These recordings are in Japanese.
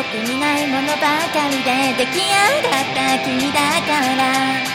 僕にないものばかりで出来上がった君だから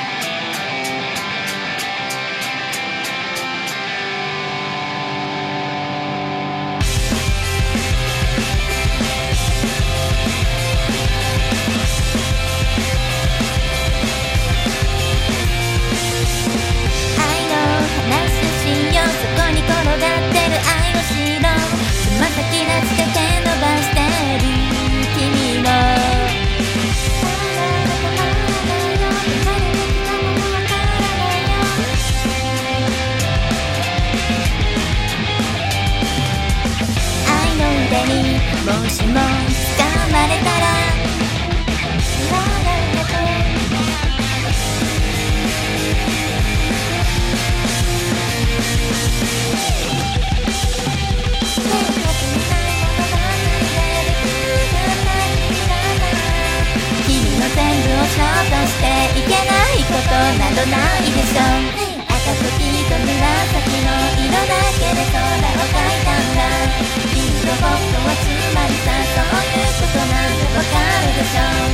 もしも掴まれたら君の全部をショートしていけないことなどないでしょう赤と黄と紫の色だけで空を描いたんだ君と僕はつまりさそういうことなんてわかるでしょう